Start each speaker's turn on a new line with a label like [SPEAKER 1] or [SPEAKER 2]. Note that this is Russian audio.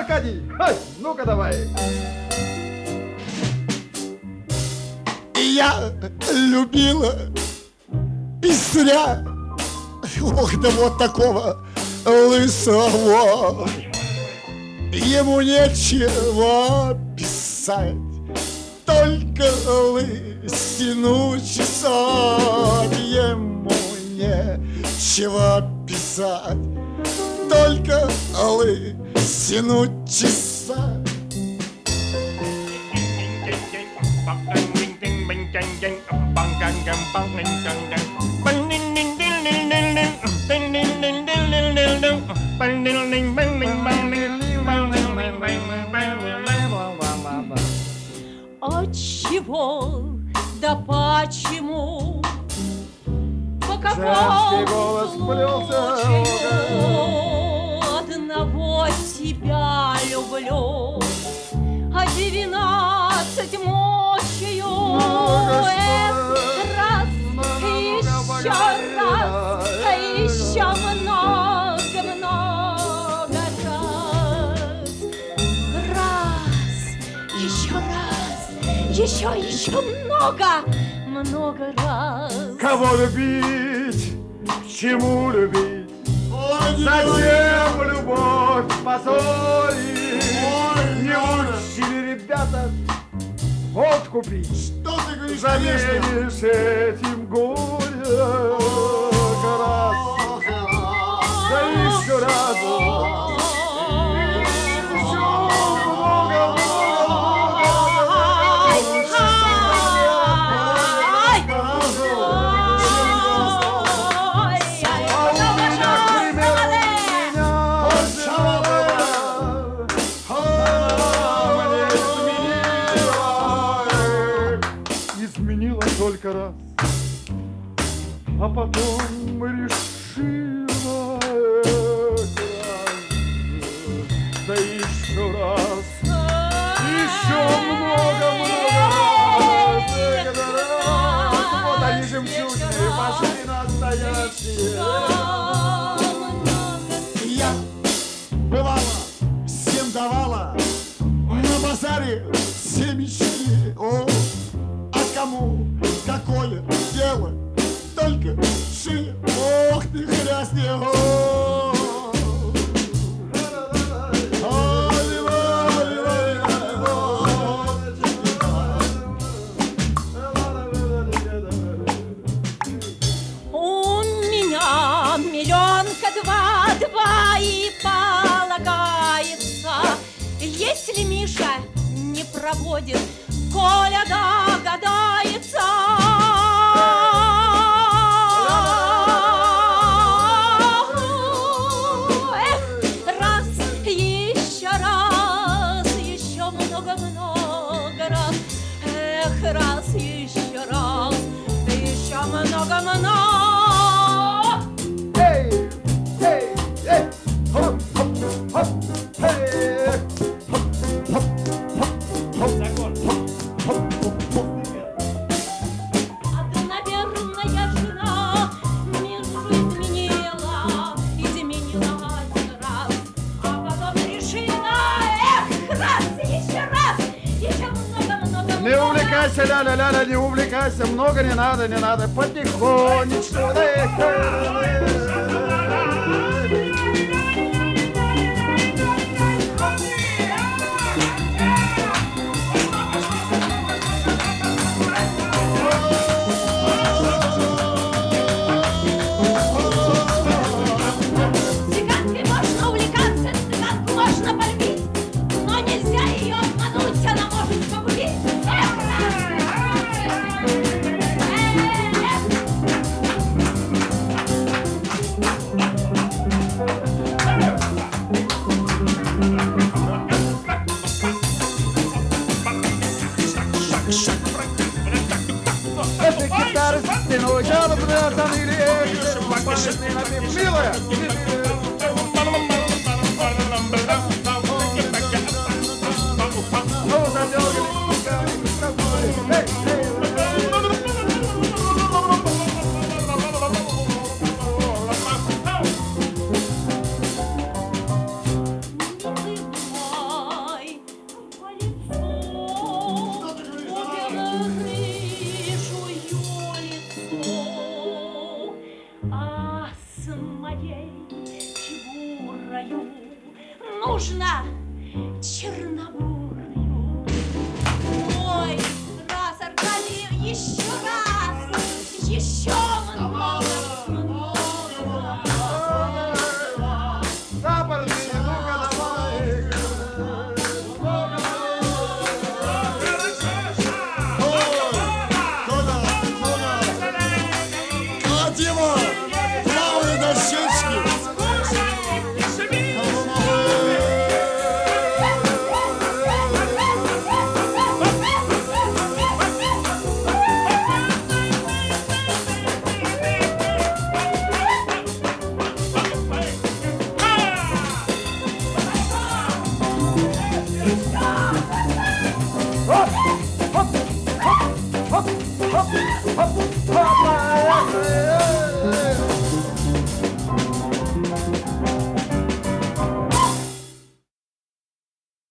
[SPEAKER 1] Аркадий, ай, ну-ка давай.
[SPEAKER 2] Я любила писаря, ох, да вот такого лысого. Ему нечего писать, только лысину чесать. Ему нечего писать, только лысину чесать.
[SPEAKER 3] Отчего, да почему, по
[SPEAKER 1] Женский
[SPEAKER 3] какому
[SPEAKER 1] голос плелся.
[SPEAKER 3] случаю одного тебя люблю, а 12 мощью. Раз, еще раз, еще много-много раз. Раз, еще много раз.
[SPEAKER 1] Кого любить, к чему любить? Зачем любовь позорить? Не учили ребята водку пить.
[SPEAKER 2] Что ты говоришь,
[SPEAKER 1] Заменишь этим горе раз. Да еще раз. Только раз, а потом решила да еще раз, еще много-много раз. Вот они жемчужные, пошли настоящие.
[SPEAKER 2] Я бывала, всем давала, на базаре все мечты. О, а кому какое дело, только шея, ох ты грязный, о.
[SPEAKER 3] У меня миллионка два и полагается, если Миша не проводит, Коля догадается. Раз, еще много-много раз. Раз, еще много-много.
[SPEAKER 1] Эй, эй, эй, хоп, хоп, хоп, эй, хоп, хоп, хоп, хоп, хоп, хоп.
[SPEAKER 3] Одноверная жена миру изменила один раз, а потом решила, еще раз, еще много-много.
[SPEAKER 1] Не увлекайся, ля-ля-ля, не увлекайся, много не надо, потихонечку.
[SPEAKER 3] Цыганкой можно увлекаться, цыганку можно полюбить, но нельзя ее обмануть, она может погубить.
[SPEAKER 1] Этой гитары стеной жалобы там или милая. Ну, задергали. Эй, эй.
[SPEAKER 3] своей фигурою. Нужно чернобурую. Ой, раз, Аркадий, еще раз, еще много.
[SPEAKER 1] Запорный, ну-ка давай.
[SPEAKER 2] А Дима, плавай на щечке.
[SPEAKER 1] Хоп, хоп, хоп, хоп, хоп, хоп, хоп,